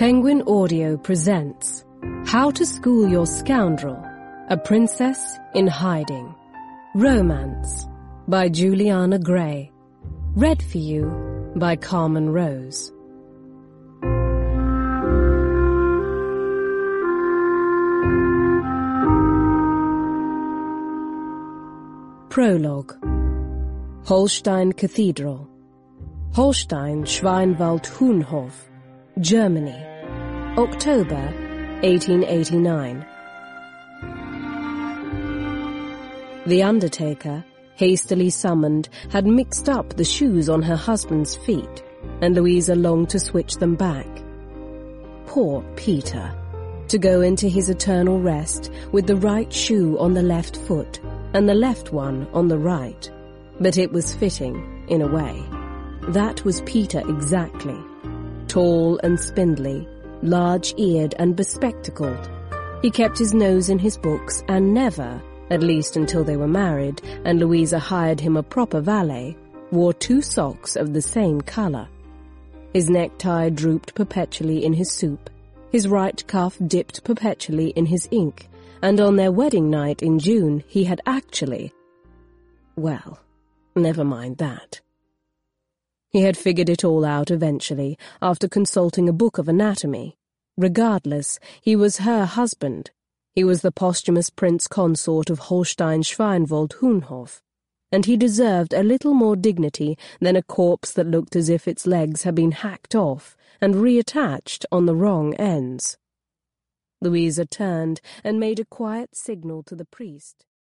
Penguin Audio presents How to School Your Scoundrel, A Princess in Hiding. Romance by Juliana Gray. Read for you by Carmen Rose. Prologue. Holstein Cathedral, Holstein Schweinwald-Hohenhof, Germany, October 1889. The undertaker, hastily summoned, had mixed up the shoes on her husband's feet, and Louisa longed to switch them back. Poor Peter, to go into his eternal rest with the right shoe on the left foot and the left one on the right. But it was fitting, in a way. That was Peter exactly. Tall and spindly, large-eared and bespectacled. He kept his nose in his books and never, at least until they were married and Louisa hired him a proper valet, wore two socks of the same colour. His necktie drooped perpetually in his soup, his right cuff dipped perpetually in his ink, and on their wedding night in June he had actually... well, never mind that. He had figured it all out eventually, after consulting a book of anatomy. Regardless, he was her husband. He was the posthumous prince consort of Holstein-Schweinwald-Hohenhof, and he deserved a little more dignity than a corpse that looked as if its legs had been hacked off and reattached on the wrong ends. Louisa turned and made a quiet signal to the priest.